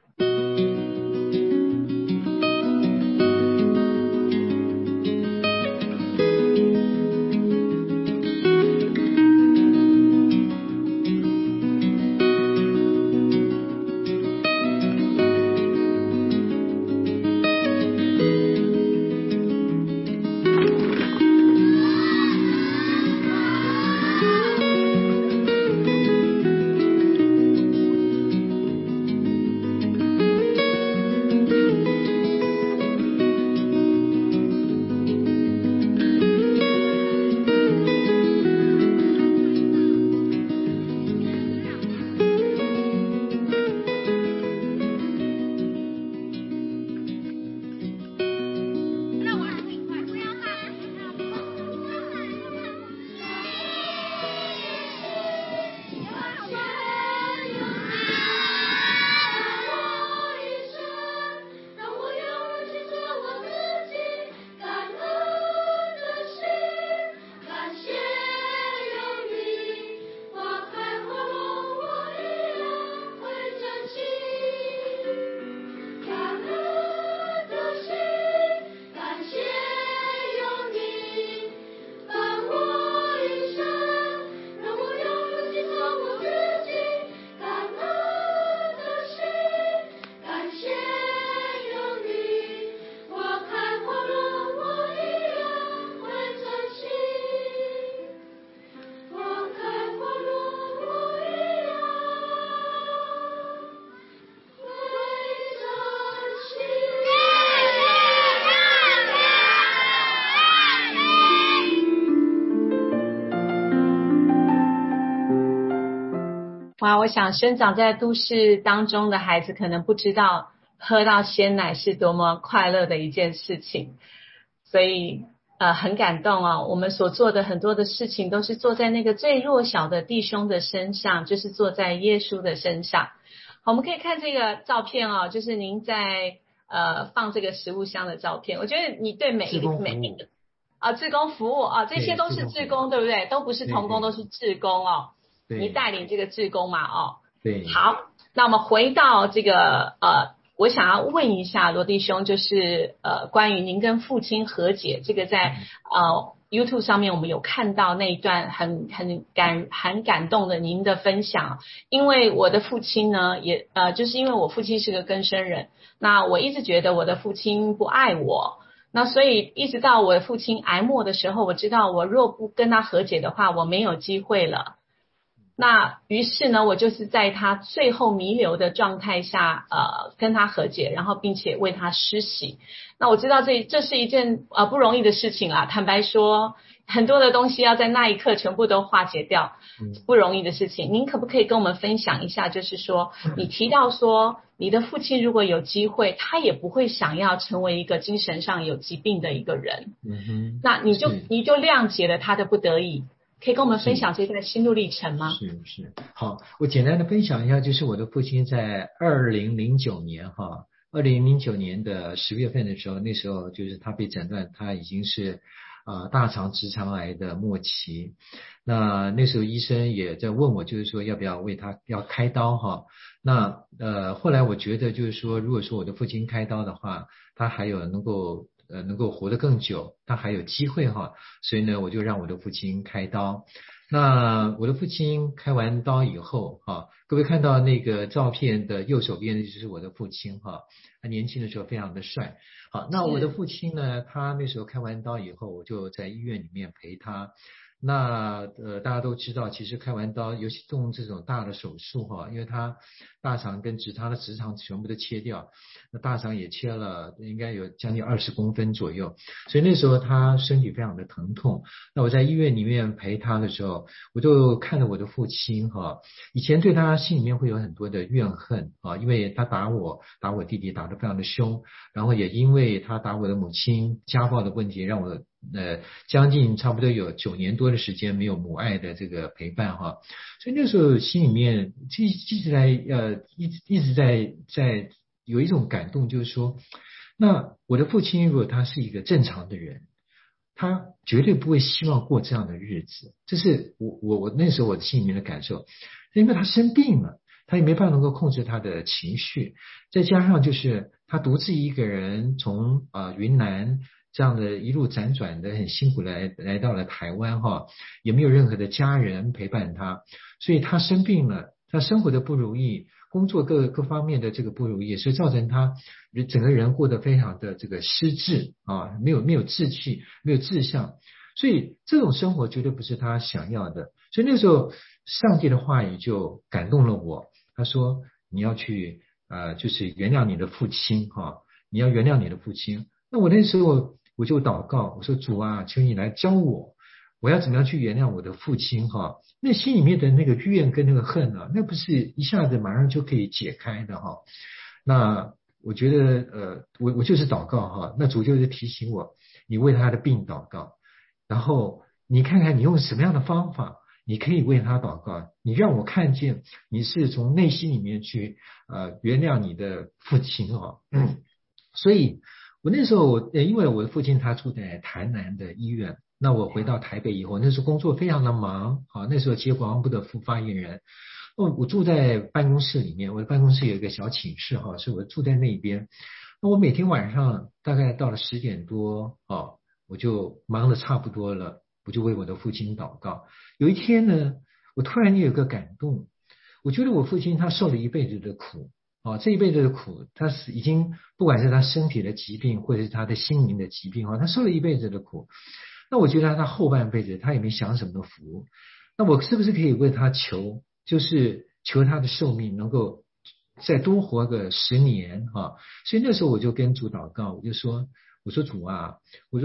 哇，我想生长在都市当中的孩子可能不知道喝到鲜奶是多么快乐的一件事情，所以呃很感动哦。我们所做的很多的事情都是做在那个最弱小的弟兄的身上，就是做在耶稣的身上。好，我们可以看这个照片哦，就是您在呃放这个食物箱的照片。我觉得你对每一个每一个啊志工服务啊，这些都是志工，对不对？都不是同工，都是志工哦。你带领这个志工嘛，哦，对。好，那我们回到这个呃，我想要问一下罗弟兄，就是呃，关于您跟父亲和解，这个在呃 YouTube 上面我们有看到那一段很很感很感动的您的分享。因为我的父亲呢，也呃，就是因为我父亲是个更生人，那我一直觉得我的父亲不爱我。那所以一直到我的父亲癌末的时候，我知道我若不跟他和解的话，我没有机会了。那于是呢，我就是在他最后弥留的状态下，呃，跟他和解，然后并且为他施洗。那我知道这这是一件呃不容易的事情啦。坦白说，很多的东西要在那一刻全部都化解掉，不容易的事情。您可不可以跟我们分享一下？就是说，你提到说，你的父亲如果有机会，他也不会想要成为一个精神上有疾病的一个人。嗯哼，那你就你就谅解了他的不得已。可以跟我们分享这段心路历程吗？ 是是，好，我简单的分享一下，就是我的父亲在二零零九年哈，二零零九年的十月份的时候，那时候就是他被诊断他已经是啊、呃、大肠直肠癌的末期。那那时候医生也在问我，就是说要不要为他要开刀哈。那呃后来我觉得就是说，如果说我的父亲开刀的话，他还有能够。呃，能够活得更久，他还有机会哈，所以呢，我就让我的父亲开刀。那我的父亲开完刀以后哈，各位看到那个照片的右手边的就是我的父亲哈，他年轻的时候非常的帅。好，那我的父亲呢，他那时候开完刀以后，我就在医院里面陪他。那呃，大家都知道，其实开完刀，尤其动这种大的手术哈，因为他大肠跟直肠的直肠全部都切掉，那大肠也切了，应该有将近二十公分左右，所以那时候他身体非常的疼痛。那我在医院里面陪他的时候，我就看着我的父亲哈，以前对他心里面会有很多的怨恨啊，因为他打我，打我弟弟打得非常的凶，然后也因为他打我的母亲家暴的问题，让我。呃，将近差不多有九年多的时间没有母爱的这个陪伴哈，所以那时候心里面一一直在呃一一直在在有一种感动，就是说，那我的父亲如果他是一个正常的人，他绝对不会希望过这样的日子，这是我我我那时候我心里面的感受，因为他生病了，他也没办法能够控制他的情绪，再加上就是他独自一个人从啊、呃、云南。这样的一路辗转的很辛苦来来到了台湾哈，也没有任何的家人陪伴他，所以他生病了，他生活的不如意，工作各各方面的这个不如意，所以造成他整个人过得非常的这个失志啊，没有没有志气，没有志向，所以这种生活绝对不是他想要的。所以那时候上帝的话语就感动了我，他说你要去呃就是原谅你的父亲哈，你要原谅你的父亲。那我那时候。我就祷告，我说主啊，求你来教我，我要怎么样去原谅我的父亲哈？那心里面的那个怨跟那个恨啊，那不是一下子马上就可以解开的哈。那我觉得呃，我我就是祷告哈，那主就是提醒我，你为他的病祷告，然后你看看你用什么样的方法，你可以为他祷告，你让我看见你是从内心里面去呃原谅你的父亲哈。嗯，所以。我那时候，因为我的父亲他住在台南的医院，那我回到台北以后，那时候工作非常的忙，啊，那时候接国防部的副发言人，我我住在办公室里面，我的办公室有一个小寝室哈，所以我住在那边。那我每天晚上大概到了十点多，啊，我就忙得差不多了，我就为我的父亲祷告。有一天呢，我突然有一个感动，我觉得我父亲他受了一辈子的苦。哦，这一辈子的苦，他是已经不管是他身体的疾病，或者是他的心灵的疾病，哈，他受了一辈子的苦。那我觉得他后半辈子他也没享什么福，那我是不是可以为他求，就是求他的寿命能够再多活个十年哈？所以那时候我就跟主祷告，我就说，我说主啊，我说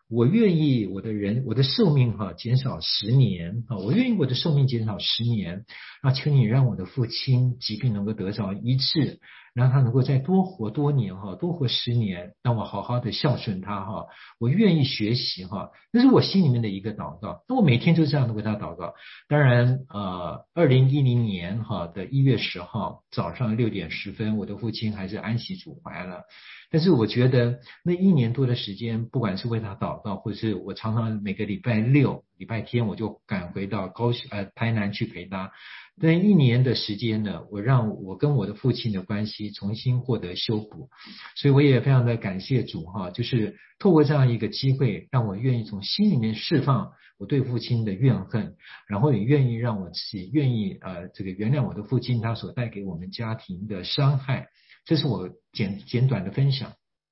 我愿意我的人我的寿命哈减少十年啊，我愿意我的寿命减少十年，那求你让我的父亲疾病能够得着医治，让他能够再多活多年哈，多活十年，让我好好的孝顺他哈，我愿意学习哈，那是我心里面的一个祷告。那我每天就这样的为他祷告。当然呃二零一零年哈的一月十号早上六点十分，我的父亲还是安息主怀了。但是我觉得那一年多的时间，不管是为他祷告，或是我常常每个礼拜六、礼拜天我就赶回到高雄呃台南去陪他。那一年的时间呢，我让我跟我的父亲的关系重新获得修补，所以我也非常的感谢主哈，就是透过这样一个机会，让我愿意从心里面释放我对父亲的怨恨，然后也愿意让我自己愿意呃这个原谅我的父亲他所带给我们家庭的伤害。这是我简简短的分享。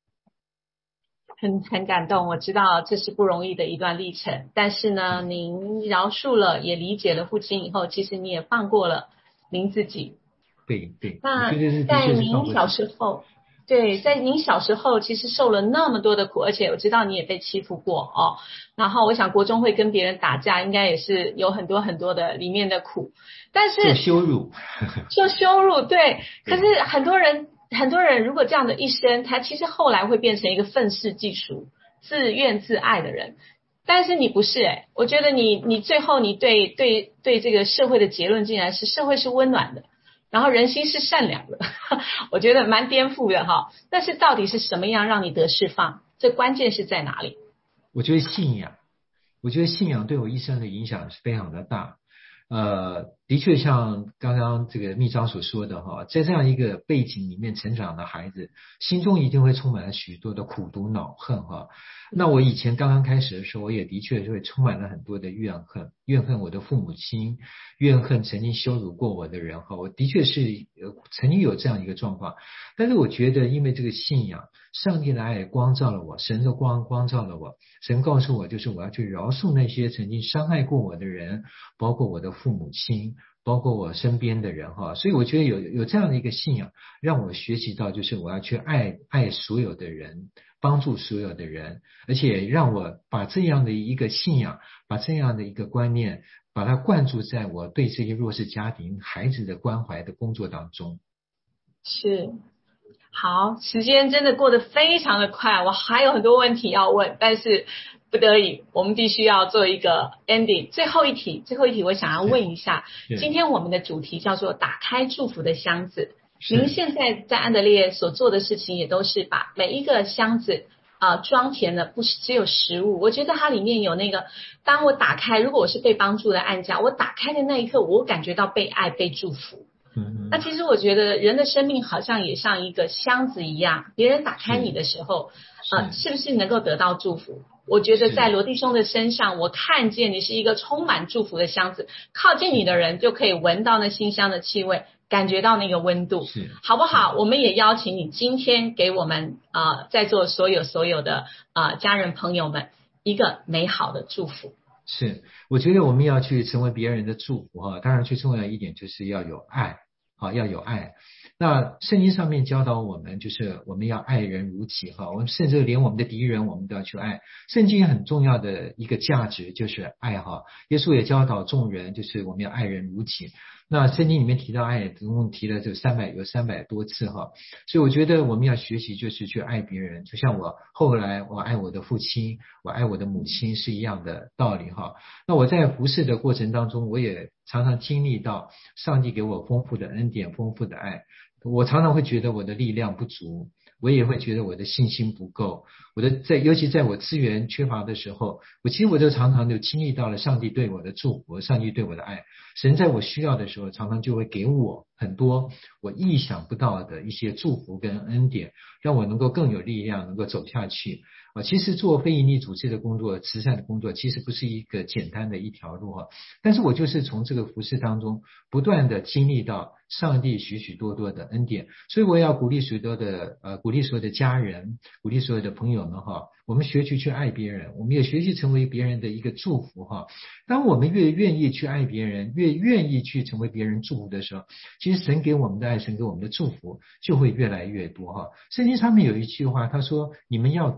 很很感动，我知道这是不容易的一段历程，但是呢，您饶恕了，也理解了父亲以后，其实你也放过了您自己。 对对。 那在您小时候，对，在您小时候其实受了那么多的苦，而且我知道你也被欺负过哦。然后我想国中会跟别人打架，应该也是有很多很多的里面的苦，但是受羞辱， 受羞辱，对。可是很多人。很多人如果这样的一生，他其实后来会变成一个愤世嫉俗、自怨自艾的人。但是你不是哎、欸，我觉得你你最后你对对对这个社会的结论竟然是社会是温暖的，然后人心是善良的，我觉得蛮颠覆的哈。但是到底是什么样让你得释放？这关键是在哪里？ 我觉得信仰，我觉得信仰对我一生的影响是非常的大。呃，的确像刚刚这个秘章所说的哈，在这样一个背景里面成长的孩子，心中一定会充满了许多的苦毒恼恨哈。那我以前刚刚开始的时候，我也的确会充满了很多的怨恨，怨恨我的父母亲，怨恨曾经羞辱过我的人哈。我的确是呃曾经有这样一个状况，但是我觉得因为这个信仰，上帝的爱光照了我，神的光光照了我，神告诉我就是我要去饶恕那些曾经伤害过我的人，包括我的父母亲，包括我身边的人哈。所以我觉得有有这样的一个信仰，让我学习到就是我要去爱爱所有的人，帮助所有的人，而且让我把这样的一个信仰，把这样的一个观念，把它灌注在我对这些弱势家庭孩子的关怀的工作当中。 是。好，时间真的过得非常的快，我还有很多问题要问，但是不得已我们必须要做一个 ending。 最后一题最后一题我想要问一下，今天我们的主题叫做打开祝福的箱子，您现在在安德烈所做的事情也都是把每一个箱子啊、呃、装填的不是只有食物，我觉得它里面有那个，当我打开，如果我是被帮助的案家，我打开的那一刻我感觉到被爱被祝福。 嗯， 那其实我觉得人的生命好像也像一个箱子一样，别人打开你的时候，呃，是不是能够得到祝福？我觉得在罗弟兄的身上，我看见你是一个充满祝福的箱子，靠近你的人就可以闻到那馨香的气味，感觉到那个温度，好不好？我们也邀请你今天给我们啊、呃，在座所有所有的啊、呃、家人朋友们一个美好的祝福。 是，我觉得我们要去成为别人的祝福哈，当然最重要的一点就是要有爱啊，要有爱。那圣经上面教导我们，就是我们要爱人如己哈，我们甚至连我们的敌人我们都要去爱。圣经很重要的一个价值就是爱哈，耶稣也教导众人，就是我们要爱人如己。那圣经里面提到爱，总共提了这三百有三百多次哈，所以我觉得我们要学习就是去爱别人，就像我后来我爱我的父亲，我爱我的母亲是一样的道理哈。那我在服侍的过程当中，我也常常经历到上帝给我丰富的恩典，丰富的爱。我常常会觉得我的力量不足，我也会觉得我的信心不够，我的在尤其在我资源缺乏的时候，我其实我就常常就经历到了上帝对我的祝福，上帝对我的爱。神在我需要的时候，常常就会给我很多我意想不到的一些祝福跟恩典，让我能够更有力量，能够走下去。啊，其实做非营利组织的工作，慈善的工作，其实不是一个简单的一条路哈。但是我就是从这个服事当中，不断的经历到上帝许许多多的恩典，所以我要鼓励许多的呃，鼓励所有的家人，鼓励所有的朋友们哈，我们学习去爱别人，我们也学习成为别人的一个祝福哈。当我们越愿意去爱别人，越愿意去成为别人祝福的时候，其实神给我们的爱，神给我们的祝福就会越来越多哈。圣经上面有一句话，他说：“你们要给人。”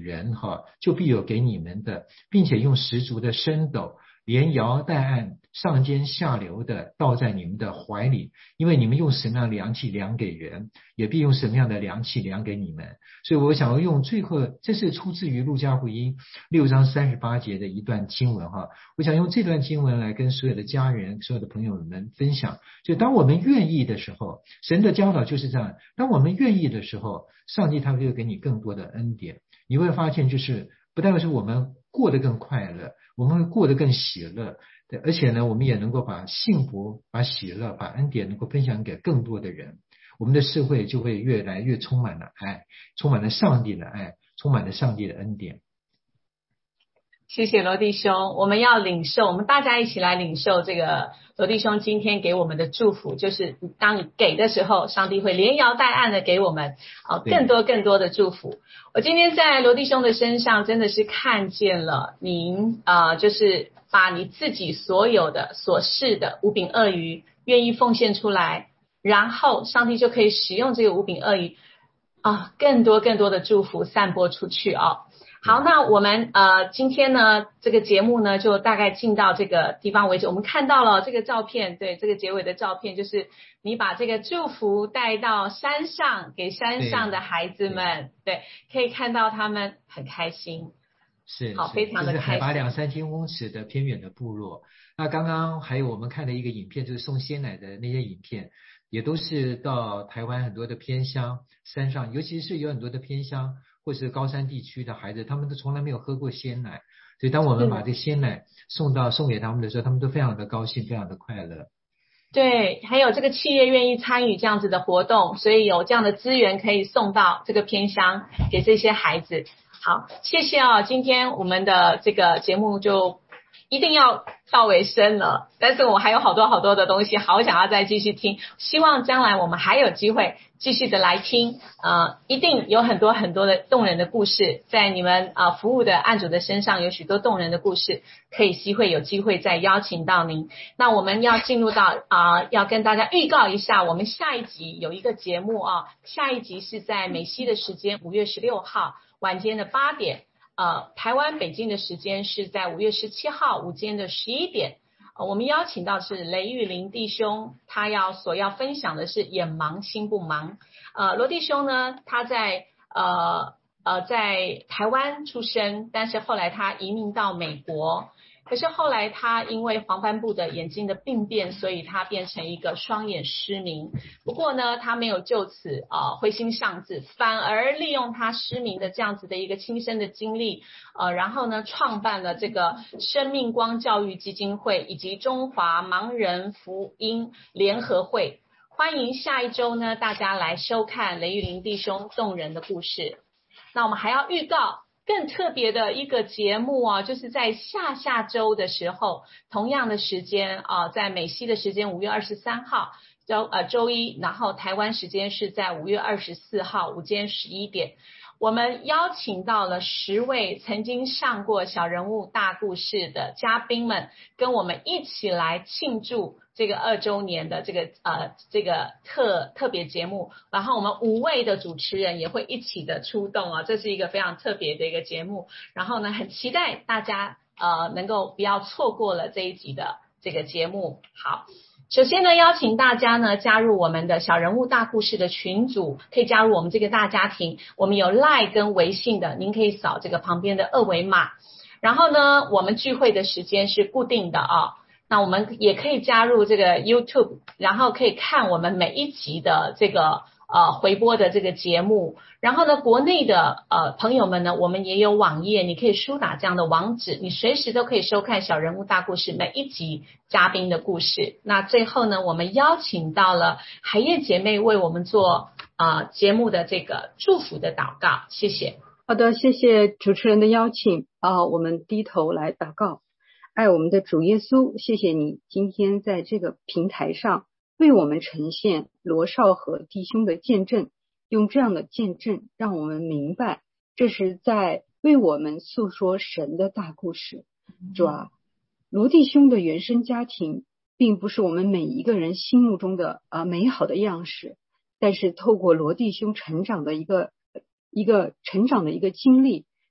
人哈，就必有给你们的，并且用十足的升斗，连摇带按，上尖下流的倒在你们的怀里，因为你们用什么样的量器量给人，也必用什么样的量器量给你们。所以我想要用最后，这是出自于路加福音六章三十八节的一段经文哈，我想用这段经文来跟所有的家人、所有的朋友们分享。就当我们愿意的时候，神的教导就是这样，当我们愿意的时候，上帝他会给你更多的恩典。你会发现，就是不但是我们过得更快乐，我们会过得更喜乐，而且呢，我们也能够把幸福、把喜乐、把恩典能够分享给更多的人，我们的社会就会越来越充满了爱，充满了上帝的爱，充满了上帝的恩典。 谢谢罗弟兄，我们要领受，我们大家一起来领受这个罗弟兄今天给我们的祝福，就是当你给的时候，上帝会连摇带按的给我们啊更多更多的祝福。我今天在罗弟兄的身上真的是看见了您啊、呃，就是把你自己所有的所示的五饼二鱼愿意奉献出来，然后上帝就可以使用这个五饼二鱼啊，更多更多的祝福散播出去啊。好，那我们呃今天呢这个节目呢就大概进到这个地方为止。我们看到了这个照片，对，这个结尾的照片就是你把这个祝福带到山上，给山上的孩子们，对，对，可以看到他们很开心， 是， 好，非常的开心。 就是海拔两三千公尺的偏远的部落。那刚刚还有我们看的一个影片，就是送鲜奶的那些影片，也都是到台湾很多的偏乡山上，尤其是有很多的偏乡或是高山地区的孩子，他们都从来没有喝过鲜奶，所以当我们把这鲜奶送到送给他们的时候，他们都非常的高兴，非常的快乐。 对，还有这个企业愿意参与这样子的活动，所以有这样的资源可以送到这个偏乡给这些孩子。好，谢谢啊，今天我们的这个节目就一定要到尾声了，但是我还有好多好多的东西好想要再继续听，希望将来我们还有机会继续的来听，呃，一定有很多很多的动人的故事，在你们啊、呃、服务的案主的身上有许多动人的故事，可以机会有机会再邀请到您。那我们要进入到啊、呃，要跟大家预告一下，我们下一集有一个节目啊，下一集是在美西的时间五月十六号晚间的八点。呃，台湾北京的时间是在五月十七号午间的十一点。呃，我们邀请到是雷玉林弟兄，他要所要分享的是眼盲心不盲。呃，罗弟兄呢，他在呃呃在台湾出生，但是后来他移民到美国。可是后来他因为黄斑部的眼睛的病变，所以他变成一个双眼失明。不过呢，他没有就此呃灰心丧志，反而利用他失明的这样子的一个亲身的经历，呃，然后呢，创办了这个生命光教育基金会以及中华盲人福音联合会。欢迎下一周呢，大家来收看雷玉林弟兄动人的故事。那我们还要预告更特别的一个节目啊，就是在下下周的时候，同样的时间啊，在美西的时间五月二十三号周呃周一，然后台湾时间是在五月二十四号午间十一点。我们邀请到了十位曾经上过小人物大故事的嘉宾们，跟我们一起来庆祝这个二周年的这个呃这个特特别节目，然后我们五位的主持人也会一起的出动啊，这是一个非常特别的一个节目，然后呢，很期待大家呃能够不要错过了这一集的这个节目。好。首先呢，邀请大家呢加入我们的小人物大故事的群组，可以加入我们这个大家庭。我们有 Line 跟微信的，您可以扫这个旁边的二维码。然后呢，我们聚会的时间是固定的啊。那我们也可以加入这个 YouTube， 然后可以看我们每一集的这个呃回播的这个节目。然后呢，国内的呃朋友们呢，我们也有网页，你可以输打这样的网址，你随时都可以收看小人物大故事每一集嘉宾的故事。那最后呢，我们邀请到了海燕姐妹为我们做呃节目的这个祝福的祷告，谢谢。 好的，谢谢主持人的邀请啊、呃，我们低头来祷告。爱我们的主耶稣，谢谢你今天在这个平台上为我们呈现罗少和弟兄的见证，用这样的见证让我们明白这是在为我们诉说神的大故事。主啊，罗弟兄的原生家庭并不是我们每一个人心目中的啊、呃、美好的样式，但是透过罗弟兄成长的一个一个成长的一个经历，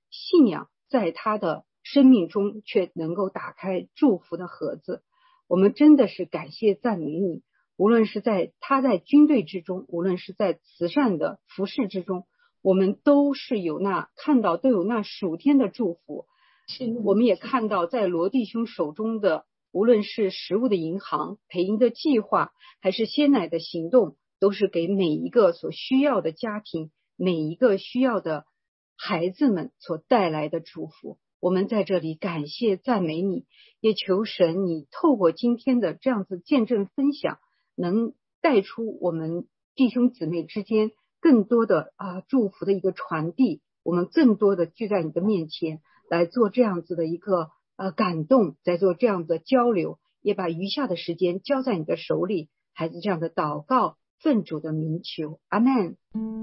信仰在他的生命中却能够打开祝福的盒子。我们真的是感谢赞美你，无论是在他在军队之中，无论是在慈善的服事之中，我们都是有那看到都有那属天的祝福。我们也看到在罗弟兄手中的，无论是食物的银行、培营的计划，还是鲜奶的行动，都是给每一个所需要的家庭，每一个需要的孩子们所带来的祝福。我们在这里感谢赞美你，也求神你透过今天的这样子见证分享，能带出我们弟兄姊妹之间更多的啊祝福的一个传递，我们更多的聚在你的面前来做这样子的一个呃感动，在做这样的交流，也把余下的时间交在你的手里。孩子这样的祷告，奉主的名求，阿们。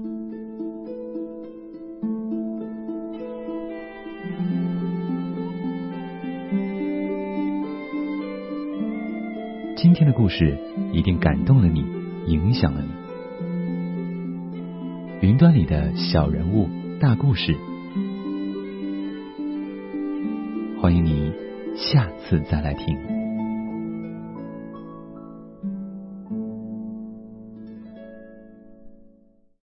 今天的故事一定感动了你，影响了你。云端里的小人物大故事，欢迎你下次再来听。